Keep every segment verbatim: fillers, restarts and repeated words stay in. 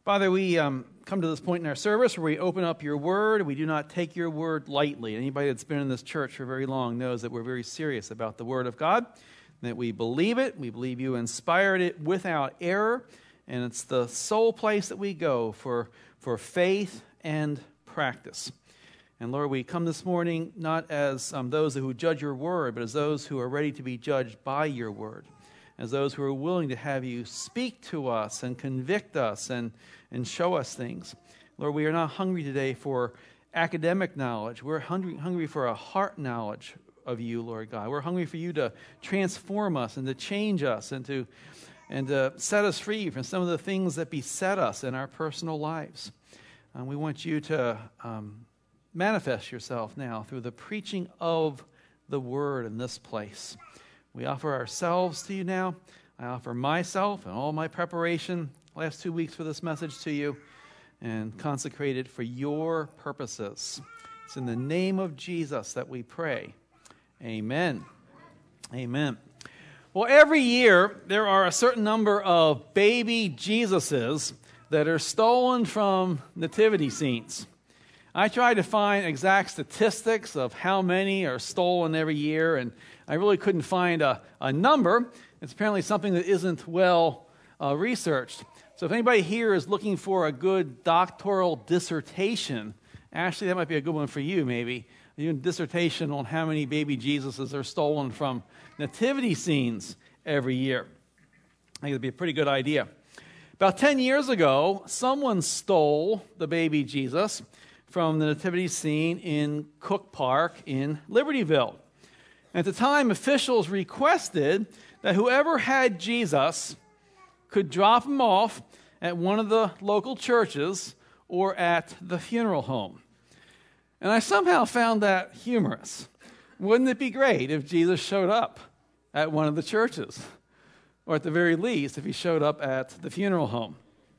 Father, we um, come to this point in our service where we open up your word. We do not take your word lightly. Anybody that's been in this church for very long knows that we're very serious about the word of God, that we believe it. We believe you inspired it without error, and it's the sole place that we go for, for faith and practice. And Lord, we come this morning not as um, those who judge your word, but as those who are ready to be judged by your word, as those who are willing to have you speak to us and convict us and, and show us things. Lord, we are not hungry today for academic knowledge. We're hungry, hungry for a heart knowledge of you, Lord God. We're hungry for you to transform us and to change us and to, and to set us free from some of the things that beset us in our personal lives. And we want you to um, manifest yourself now through the preaching of the word in this place. We offer ourselves to you now. I offer myself and all my preparation last two weeks for this message to you and consecrate it for your purposes. It's in the name of Jesus that we pray. Amen. Amen. Well, every year there are a certain number of baby Jesuses that are stolen from nativity scenes. I tried to find exact statistics of how many are stolen every year, and I really couldn't find a, a number. It's apparently something that isn't well uh, researched. So if anybody here is looking for a good doctoral dissertation, actually that might be a good one for you maybe. A dissertation on how many baby Jesuses are stolen from nativity scenes every year. I think it'd be a pretty good idea. About ten years ago, someone stole the baby Jesus from the nativity scene in Cook Park in Libertyville. At the time, officials requested that whoever had Jesus could drop him off at one of the local churches or at the funeral home. And I somehow found that humorous. Wouldn't it be great if Jesus showed up at one of the churches? Or at the very least, if he showed up at the funeral home.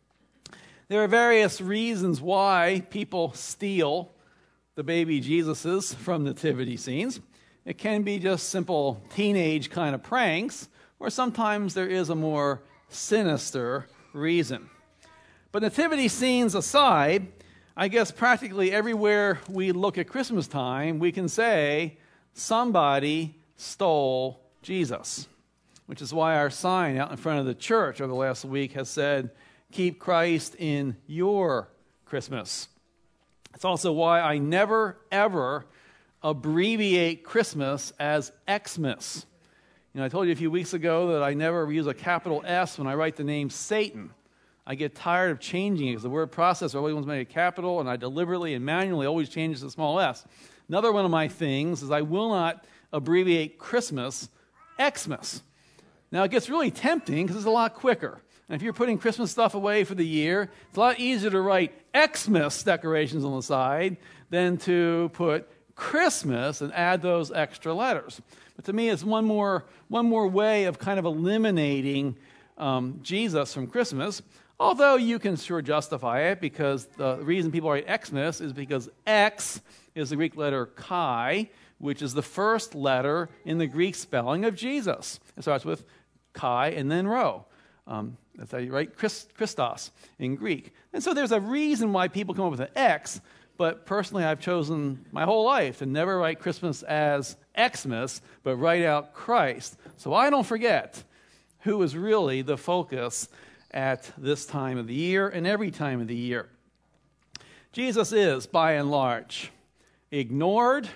There are various reasons why people steal the baby Jesuses from nativity scenes. It can be just simple teenage kind of pranks, or sometimes there is a more sinister reason. But nativity scenes aside, I guess practically everywhere we look at Christmas time, we can say, somebody stole Jesus. Which is why our sign out in front of the church over the last week has said, keep Christ in your Christmas. It's also why I never, ever abbreviate Christmas as Xmas. You know, I told you a few weeks ago that I never use a capital S when I write the name Satan. I get tired of changing it because the word processor always wants to make a capital, and I deliberately and manually always change it to small s. Another one of my things is I will not abbreviate Christmas Xmas. Now, it gets really tempting because it's a lot quicker. And if you're putting Christmas stuff away for the year, it's a lot easier to write Xmas decorations on the side than to put Christmas and add those extra letters. But to me, it's one more one more way of kind of eliminating um, Jesus from Christmas, although you can sure justify it because the reason people write Xmas is because X is the Greek letter chi, which is the first letter in the Greek spelling of Jesus. It starts with chi and then rho. Um, that's how you write Christ, Christos in Greek. And so there's a reason why people come up with an X, but personally I've chosen my whole life to never write Christmas as Xmas, but write out Christ. So I don't forget who is really the focus at this time of the year and every time of the year. Jesus is, by and large, ignored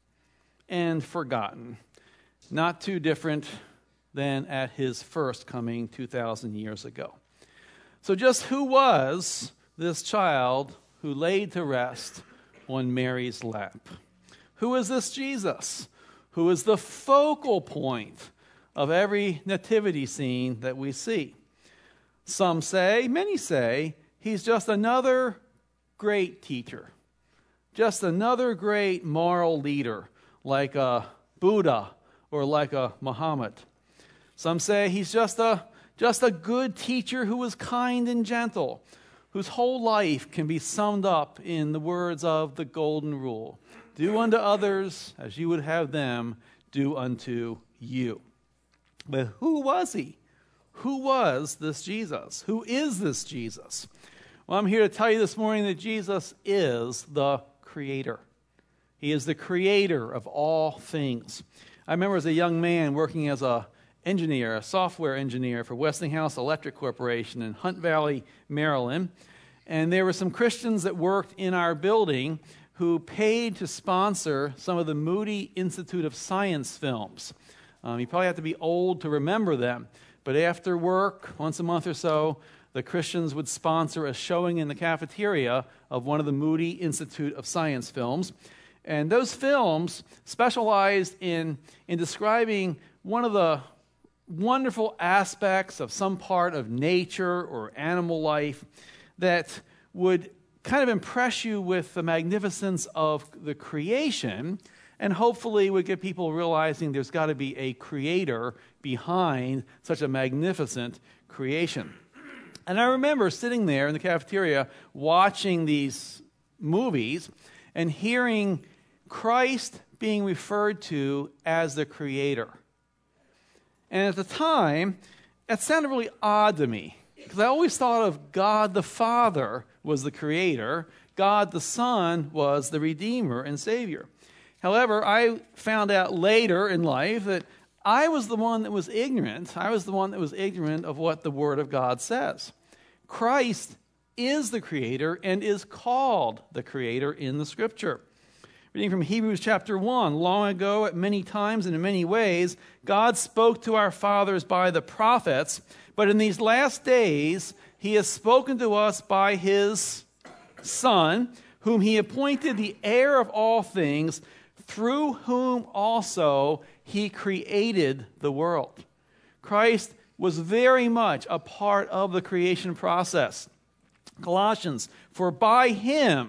and forgotten. Not too different than at his first coming two thousand years ago. So just who was this child who laid to rest on Mary's lap? Who is this Jesus who is the focal point of every nativity scene that we see? Some say, many say, he's just another great teacher, just another great moral leader like a Buddha or like a Muhammad. Some say he's just a just a good teacher who is kind and gentle, whose whole life can be summed up in the words of the golden rule. Do unto others as you would have them do unto you. But who was he? Who was this Jesus? Who is this Jesus? Well, I'm here to tell you this morning that Jesus is the Creator. He is the Creator of all things. I remember as a young man working as a engineer, a software engineer for Westinghouse Electric Corporation in Hunt Valley, Maryland. And there were some Christians that worked in our building who paid to sponsor some of the Moody Institute of Science films. Um, you probably have to be old to remember them. But after work, once a month or so, the Christians would sponsor a showing in the cafeteria of one of the Moody Institute of Science films. And those films specialized in, in describing one of the wonderful aspects of some part of nature or animal life that would kind of impress you with the magnificence of the creation, and hopefully would get people realizing there's got to be a creator behind such a magnificent creation. And I remember sitting there in the cafeteria watching these movies and hearing Christ being referred to as the Creator. And at the time, that sounded really odd to me, because I always thought of God the Father was the Creator, God the Son was the Redeemer and Savior. However, I found out later in life that I was the one that was ignorant. I was the one that was ignorant of what the Word of God says. Christ is the Creator and is called the Creator in the Scripture. Reading from Hebrews chapter one, long ago at many times and in many ways, God spoke to our fathers by the prophets, but in these last days he has spoken to us by his Son, whom he appointed the heir of all things, through whom also he created the world. Christ was very much a part of the creation process. Colossians, for by him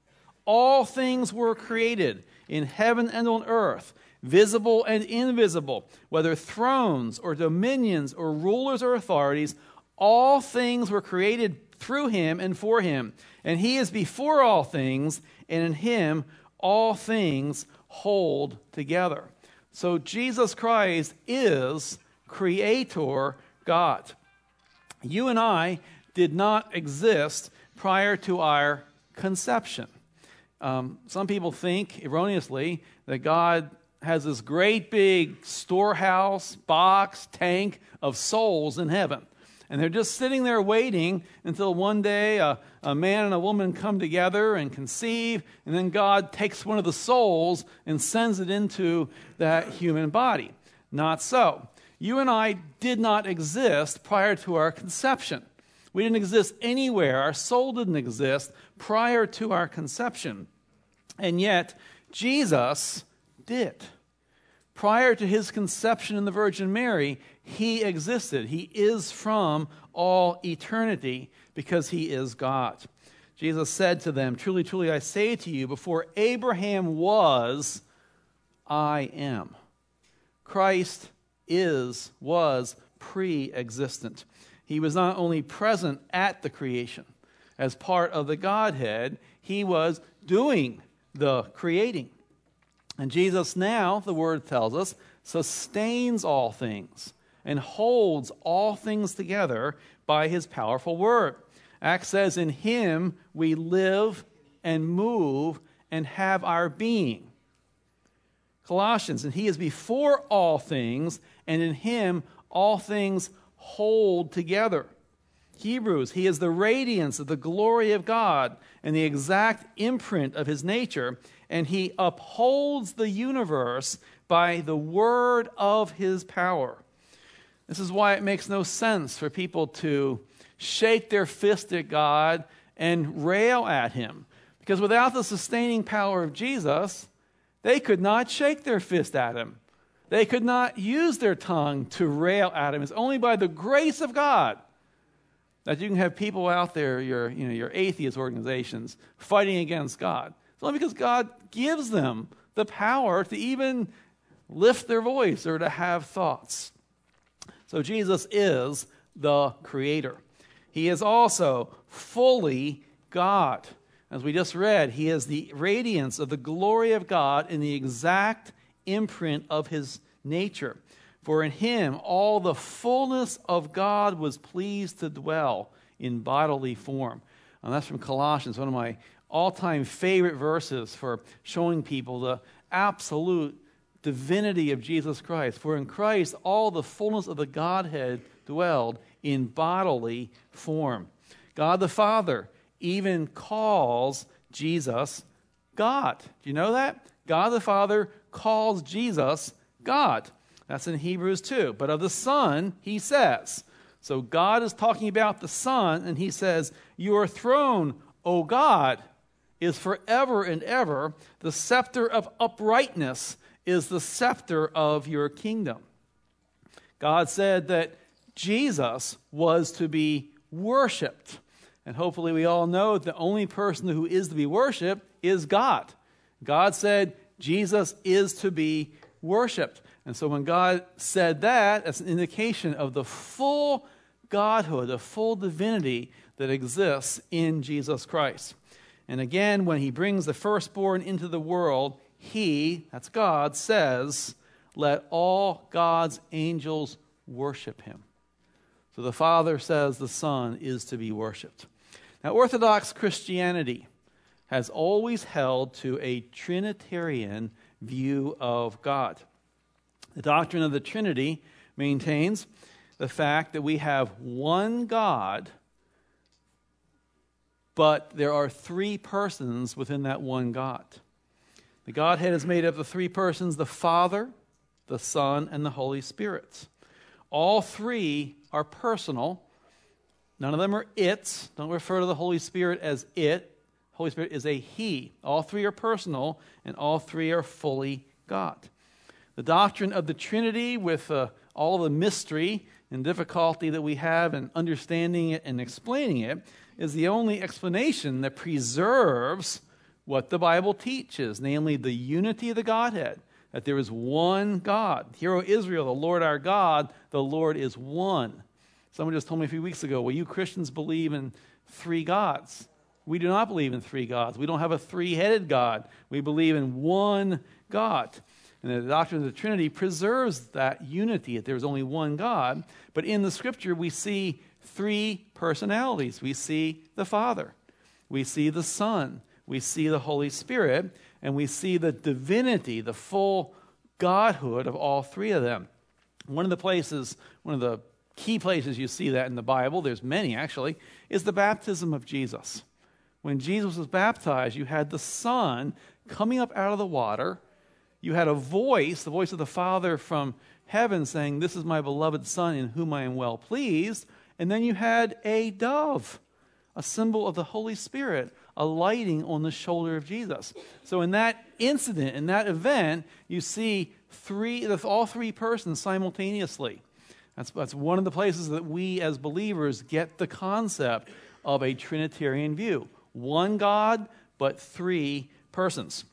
all things were created in heaven and on earth, visible and invisible, whether thrones or dominions or rulers or authorities, all things were created through him and for him. And he is before all things, and in him all things hold together. So Jesus Christ is Creator God. You and I did not exist prior to our conception. Um, some people think, erroneously, that God has this great big storehouse, box, tank of souls in heaven. And they're just sitting there waiting until one day a, a man and a woman come together and conceive, and then God takes one of the souls and sends it into that human body. Not so. You and I did not exist prior to our conception. We didn't exist anywhere. Our soul didn't exist prior to our conception. And yet, Jesus did. Prior to his conception in the Virgin Mary, he existed. He is from all eternity because he is God. Jesus said to them, truly, truly, I say to you, before Abraham was, I am. Christ is, was pre-existent. He was not only present at the creation as part of the Godhead, he was doing the creating. And Jesus now, the Word tells us, sustains all things and holds all things together by his powerful Word. Acts says, in him we live and move and have our being. Colossians, and he is before all things, and in him all things hold together. Hebrews, he is the radiance of the glory of God and the exact imprint of his nature, and he upholds the universe by the word of his power. This is why it makes no sense for people to shake their fist at God and rail at him. Because without the sustaining power of Jesus, they could not shake their fist at him. They could not use their tongue to rail at him. It's only by the grace of God that you can have people out there, your, you know, your atheist organizations, fighting against God. It's only because God gives them the power to even lift their voice or to have thoughts. So Jesus is the Creator. He is also fully God. As we just read, he is the radiance of the glory of God in the exact imprint of his nature. For in him all the fullness of God was pleased to dwell in bodily form. And that's from Colossians, one of my all-time favorite verses for showing people the absolute divinity of Jesus Christ. For in Christ all the fullness of the Godhead dwelled in bodily form. God the Father even calls Jesus God. Do you know that? God the Father calls Jesus God. That's in Hebrews two. But of the Son, he says. So God is talking about the Son, and he says, your throne, O God, is forever and ever. The scepter of uprightness is the scepter of your kingdom. God said that Jesus was to be worshipped. And hopefully we all know the only person who is to be worshipped is God. God said Jesus is to be worshipped. And so when God said that, that's an indication of the full Godhood, the full divinity that exists in Jesus Christ. And again, when he brings the firstborn into the world, he, that's God, says, let all God's angels worship him. So the Father says the Son is to be worshipped. Now, Orthodox Christianity has always held to a Trinitarian view of God. The doctrine of the Trinity maintains the fact that we have one God, but there are three persons within that one God. The Godhead is made up of three persons, the Father, the Son, and the Holy Spirit. All three are personal. None of them are its. Don't refer to the Holy Spirit as it. Holy Spirit is a he. All three are personal, and all three are fully God. The doctrine of the Trinity, with uh, all of the mystery and difficulty that we have in understanding it and explaining it, is the only explanation that preserves what the Bible teaches, namely the unity of the Godhead, that there is one God. Hear, O Israel, the Lord our God, the Lord is one. Someone just told me a few weeks ago, well, you Christians believe in three gods. We do not believe in three gods. We don't have a three-headed God. We believe in one God. And the doctrine of the Trinity preserves that unity, that there's only one God. But in the Scripture, we see three personalities. We see the Father. We see the Son. We see the Holy Spirit. And we see the divinity, the full Godhood of all three of them. One of the places, one of the key places you see that in the Bible, there's many actually, is the baptism of Jesus. When Jesus was baptized, you had the Son coming up out of the water. You had a voice, the voice of the Father from heaven saying, this is my beloved Son in whom I am well pleased. And then you had a dove, a symbol of the Holy Spirit, alighting on the shoulder of Jesus. So in that incident, in that event, you see three, all three persons simultaneously. That's, that's one of the places that we as believers get the concept of a Trinitarian view. One God, but three persons.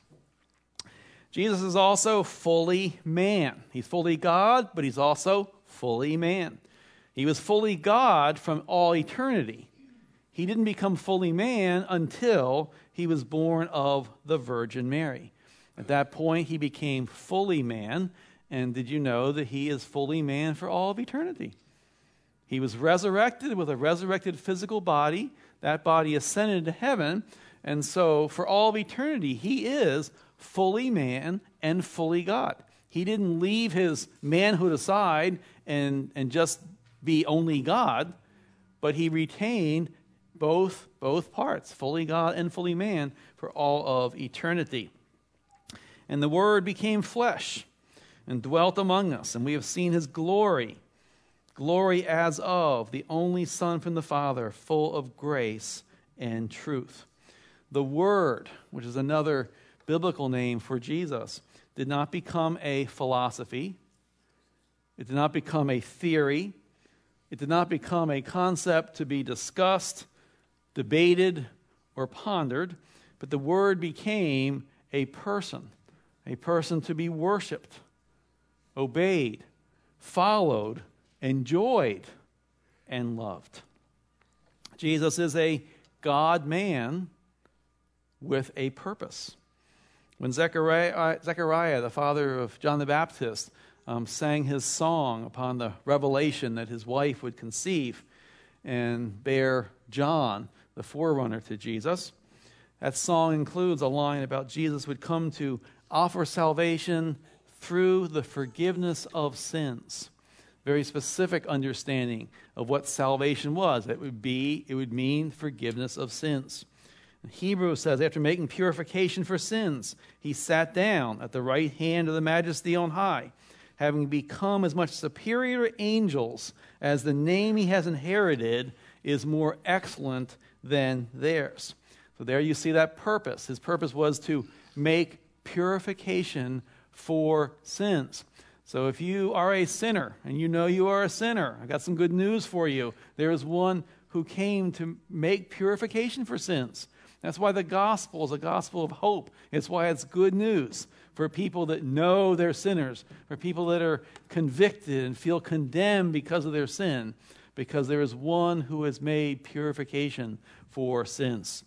Jesus is also fully man. He's fully God, but he's also fully man. He was fully God from all eternity. He didn't become fully man until he was born of the Virgin Mary. At that point, he became fully man. And did you know that he is fully man for all of eternity? He was resurrected with a resurrected physical body. That body ascended to heaven. And so for all of eternity, he is fully man and fully God. He didn't leave his manhood aside and, and just be only God, but he retained both, both parts, fully God and fully man, for all of eternity. And the Word became flesh and dwelt among us, and we have seen his glory, glory as of the only Son from the Father, full of grace and truth. The Word, which is another biblical name for Jesus, did not become a philosophy. It did not become a theory. It did not become a concept to be discussed, debated, or pondered, but the Word became a person, a person to be worshiped, obeyed, followed, enjoyed, and loved. Jesus is a God-man with a purpose. When Zechariah, Zechariah, the father of John the Baptist, um, sang his song upon the revelation that his wife would conceive and bear John, the forerunner to Jesus. That song includes a line about Jesus would come to offer salvation through the forgiveness of sins. Very specific understanding of what salvation was. It would be, it would mean forgiveness of sins. Hebrews says, after making purification for sins, he sat down at the right hand of the Majesty on high, having become as much superior to angels as the name he has inherited is more excellent than theirs. So there you see that purpose. His purpose was to make purification for sins. So if you are a sinner, and you know you are a sinner, I got some good news for you. There is one who came to make purification for sins. That's why the gospel is a gospel of hope. It's why it's good news for people that know they're sinners, for people that are convicted and feel condemned because of their sin, because there is one who has made purification for sins.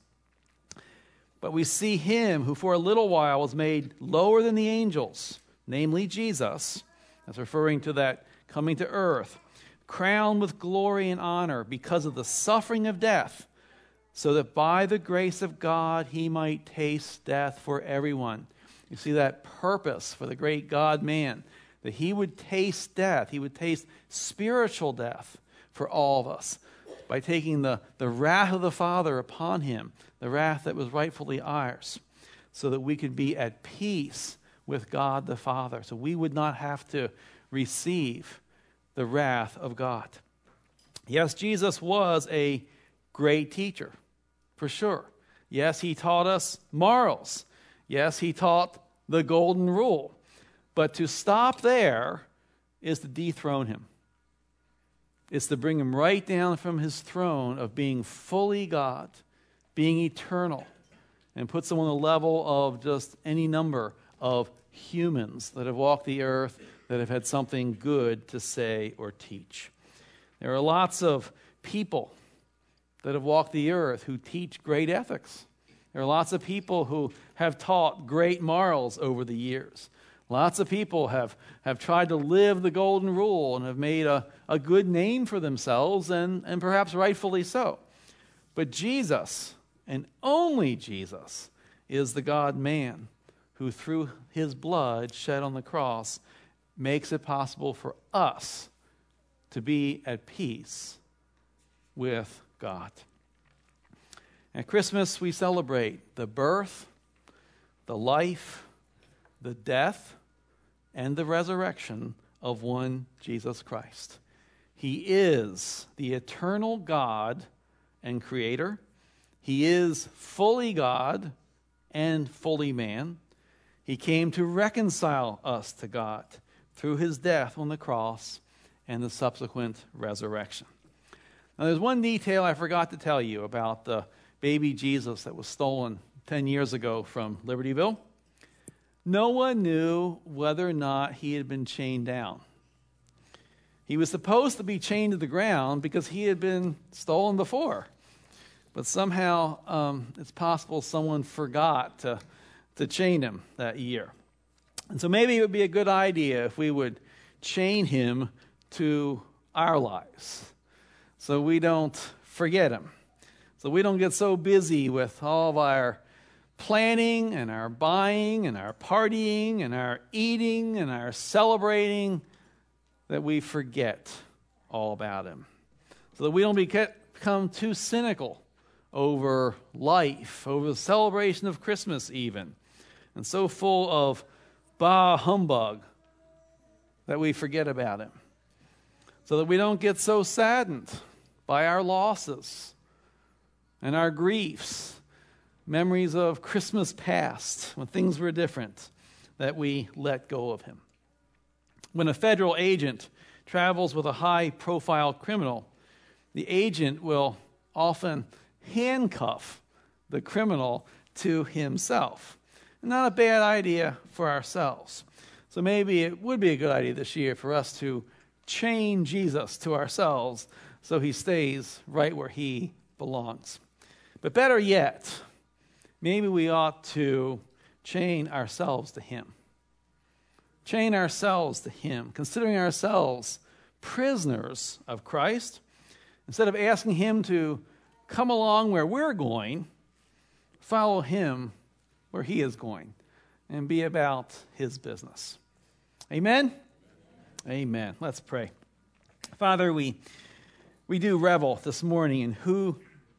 But we see him who for a little while was made lower than the angels, namely Jesus. That's referring to that coming to earth, crowned with glory and honor because of the suffering of death, so that by the grace of God he might taste death for everyone. You see that purpose for the great God-man, that he would taste death. He would taste spiritual death for all of us by taking the, the wrath of the Father upon him, the wrath that was rightfully ours, so that we could be at peace with God the Father, so we would not have to receive the wrath of God. Yes, Jesus was a great teacher, for sure. Yes, he taught us morals. Yes, he taught the golden rule. But to stop there is to dethrone him. It's to bring him right down from his throne of being fully God, being eternal, and puts him on the level of just any number of humans that have walked the earth, that have had something good to say or teach. There are lots of people that have walked the earth who teach great ethics. There are lots of people who have taught great morals over the years. Lots of people have, have tried to live the golden rule and have made a, a good name for themselves, and, and perhaps rightfully so. But Jesus, and only Jesus, is the God-man who through his blood shed on the cross makes it possible for us to be at peace with God. At Christmas, we celebrate the birth, the life, the death, and the resurrection of one Jesus Christ. He is the eternal God and Creator. He is fully God and fully man. He came to reconcile us to God through his death on the cross and the subsequent resurrection. Now, there's one detail I forgot to tell you about the baby Jesus that was stolen ten years ago from Libertyville. No one knew whether or not he had been chained down. He was supposed to be chained to the ground because he had been stolen before. But somehow um, it's possible someone forgot to, to chain him that year. And so maybe it would be a good idea if we would chain him to our lives so we don't forget him. So we don't get so busy with all of our planning and our buying and our partying and our eating and our celebrating that we forget all about him. So that we don't become too cynical over life, over the celebration of Christmas even, and so full of bah humbug that we forget about him. So that we don't get so saddened by our losses and our griefs, memories of Christmas past when things were different, that we let go of him. When a federal agent travels with a high-profile criminal, the agent will often handcuff the criminal to himself. Not a bad idea for ourselves. So maybe it would be a good idea this year for us to chain Jesus to ourselves so he stays right where he belongs. But better yet, maybe we ought to chain ourselves to him. Chain ourselves to him, considering ourselves prisoners of Christ. Instead of asking him to come along where we're going, follow him where he is going, and be about his business. Amen? Amen. Let's pray. Father, we we do revel this morning in who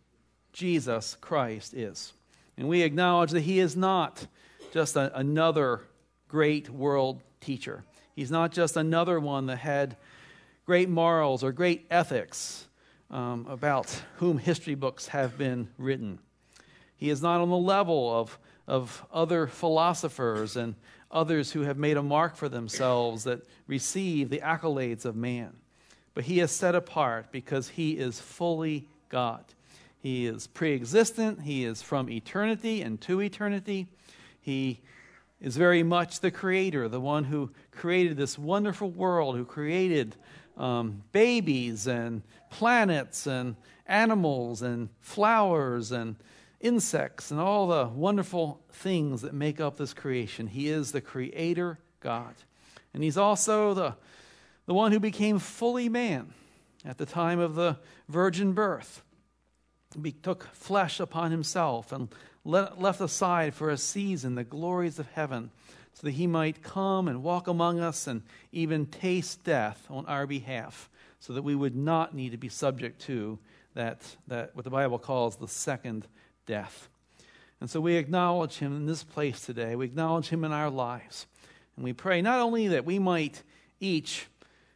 Jesus Christ is. And we acknowledge that he is not just a, another great world teacher. He's not just another one that had great morals or great ethics um, about whom history books have been written. He is not on the level of, of other philosophers and others who have made a mark for themselves that receive the accolades of man. But he is set apart because he is fully God. He is pre-existent. He is from eternity and to eternity. He is very much the creator, the one who created this wonderful world, who created um, babies and planets and animals and flowers and insects and all the wonderful things that make up this creation. He is the creator God. And he's also the, the one who became fully man at the time of the virgin birth. He took flesh upon himself and let, left aside for a season the glories of heaven so that he might come and walk among us and even taste death on our behalf so that we would not need to be subject to that, that what the Bible calls the second death. And so we acknowledge him in this place today. We acknowledge him in our lives. And we pray not only that we might each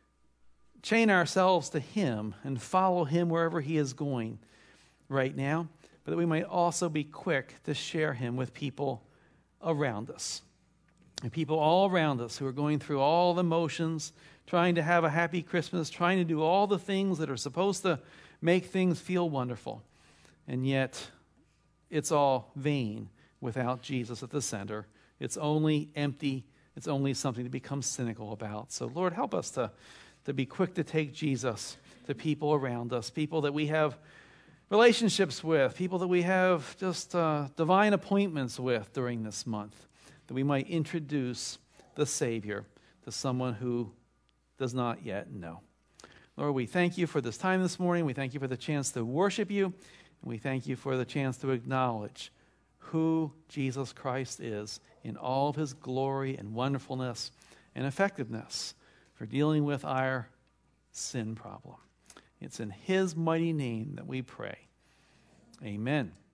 chain ourselves to him and follow him wherever he is going right now, but that we might also be quick to share him with people around us. And people all around us who are going through all the motions, trying to have a happy Christmas, trying to do all the things that are supposed to make things feel wonderful. And yet it's all vain without Jesus at the center. It's only empty. It's only something to become cynical about. So, Lord, help us to, to be quick to take Jesus to people around us, people that we have relationships with, people that we have just uh, divine appointments with during this month, that we might introduce the Savior to someone who does not yet know. Lord, we thank you for this time this morning. We thank you for the chance to worship you. And we thank you for the chance to acknowledge who Jesus Christ is in all of his glory and wonderfulness and effectiveness for dealing with our sin problem. It's in his mighty name that we pray. Amen.